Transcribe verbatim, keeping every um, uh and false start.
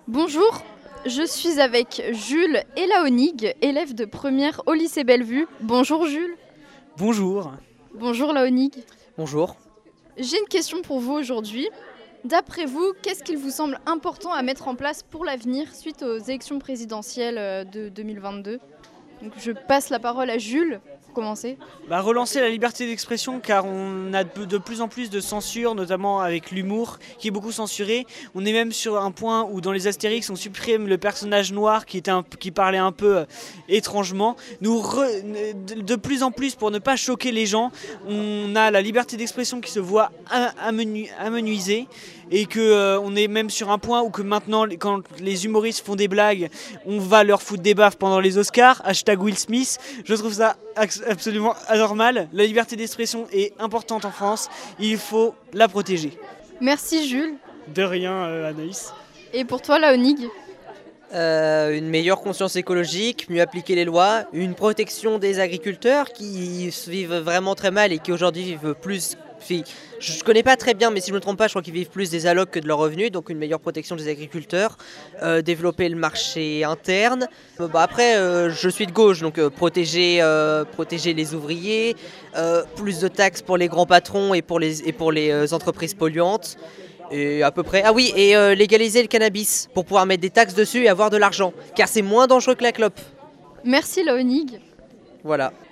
Bonjour, je suis avec Jules et Laonig, élèves de première au lycée Bellevue. Bonjour Jules. Bonjour. Bonjour Laonig. Bonjour. J'ai une question pour vous aujourd'hui. D'après vous, qu'est-ce qu'il vous semble important à mettre en place pour l'avenir suite aux élections présidentielles de deux mille vingt-deux? Donc je passe la parole à Jules pour commencer. Bah, relancer la liberté d'expression, car on a de plus en plus de censure, notamment avec l'humour qui est beaucoup censuré. On est même sur un point où dans les Astérix on supprime le personnage noir qui, était un, qui parlait un peu euh, étrangement. Nous re, de, de plus en plus, pour ne pas choquer les gens, on a la liberté d'expression qui se voit amenu, amenuisée, et qu'on euh, est même sur un point où que maintenant quand les humoristes font des blagues, on va leur foutre des baffes pendant les Oscars, hashtag Will Smith. Je trouve ça absolument anormal. La liberté d'expression est importante en France, il faut la protéger. Merci Jules. De rien euh, Anaïs. Et pour toi Laonig? Euh, une meilleure conscience écologique, mieux appliquer les lois, une protection des agriculteurs qui vivent vraiment très mal et qui aujourd'hui vivent plus... Je connais pas très bien, mais si je ne me trompe pas, je crois qu'ils vivent plus des allocs que de leurs revenus, donc une meilleure protection des agriculteurs, euh, développer le marché interne. Euh, bah après, euh, je suis de gauche, donc euh, protéger, euh, protéger les ouvriers, euh, plus de taxes pour les grands patrons et pour les, et pour les euh, entreprises polluantes. Et à peu près. Ah oui, et euh, légaliser le cannabis pour pouvoir mettre des taxes dessus et avoir de l'argent, car c'est moins dangereux que la clope. Merci Laonig. Voilà.